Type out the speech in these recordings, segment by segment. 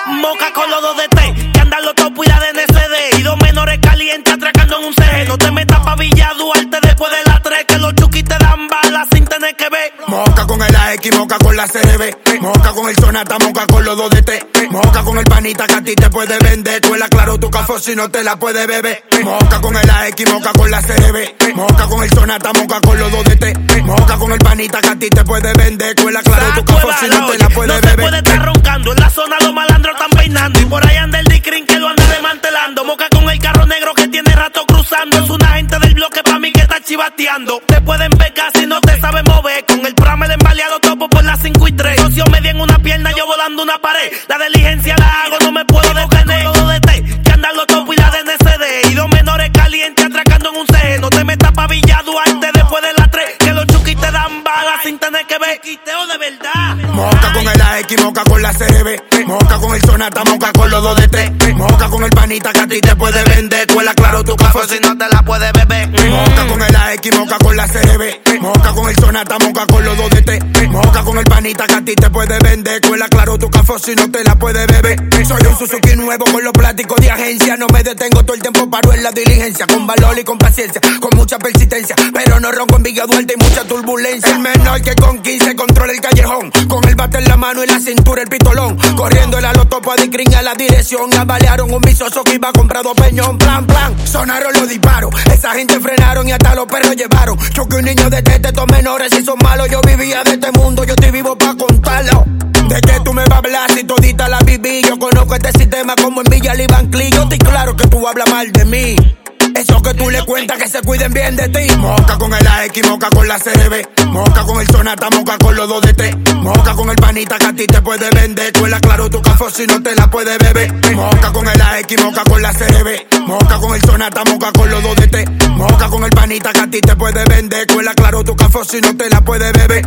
Moca con los 2 de T, que andan los topos y la DNCD. Y 2 menores calientes atracando en un CG. No te metas pa' Villa Duarte después de las 3, que los chuquis te dan balas sin tener que ver. Moca con el AX, moca con la CRB. Moca con el Sonata, moca con los 2 de T. Moca con el panita que a ti te puede vender. Tú la claro tu café si no te la puedes beber. Moca con el AX, moca con la CRB. Moca con el Sonata, moca con los 2 de T. Moca con el panita que a ti te puede vender. Tú la claro tu café si no te la puedes beber. No se puede estar roncando, en la zona los malandros están peinando. Y por ahí anda el Dicrin que lo anda desmantelando. Moca con el carro negro que tiene rato cruzando. Es una gente del bloque pa' mí que está chivateando. Te pueden pegar si no te sabes mover. Con el Pramel embaleado topo por las 5 y 3. Socio media en una pierna, yo volando una pared. La diligencia la hago, no me puedo detener. Todo de T, que andan los topos y la DNCD. Y 2 menores calientes atracando en un CG. No te metas pa' Villa Duarte después de las 3, que los chuquis te dan balas sin tener que ver. Quiteo de verdad. Moca con el AX, moca con la CRB. Moca con el Sonata, moca con los 2 de T. Moca con el panita que a ti te puede vender. Tú la claro tu café si no te la puedes beber. Moca con el AX, moca con la CRB. Moca con el Sonata, moca con los 2 de T. Moca con el panita que a ti te puede vender. Tú la claro tu café si no te la puedes beber. Soy un Suzuki nuevo con los plásticos de agencia. No me detengo todo el tiempo, paro en la diligencia. Con valor y con paciencia, con mucha persistencia. Pero no ronco en Villa Duarte y mucha turbulencia. El menor que con 15 controla el callejón. Con el bate en la mano y la cintura el pistolón. Corriendo el a los topos de Dicrin a la dirección. Ya balearon un visoso que iba a comprar 2 peñón. Plan, plan, sonaron los disparos. Esa gente frenaron y hasta los perros llevaron. Choque un niño de tete, estos menores si son malos. Yo vivía de este mundo, yo estoy vivo pa' contarlo. ¿De qué tú me vas a hablar si todita la viví? Yo conozco este sistema como en Villa Liban Cli. Yo estoy claro que tú hablas mal de mí. Eso que tú le cuentas que se cuiden bien de ti. Moca con el AX, moca con la CRB. Moca con el Sonata, moca con los 2 de T. Moca con el panita que a ti te puede vender. Tú la claro tu café si no te la puedes beber. Moca con el AX, moca con la CRB. Moca con el Sonata, moca con los 2 de T. Moca con el panita que a ti te puede vender. Tú la claro tu café si no te la puedes beber.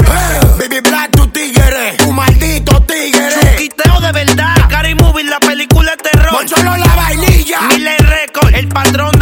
Baby Black, tu tigre, tu maldito tigre. Chuquiteo de verdad. Scary Movie, la película de terror. Moncholo la vainilla. Miller Record, el patrón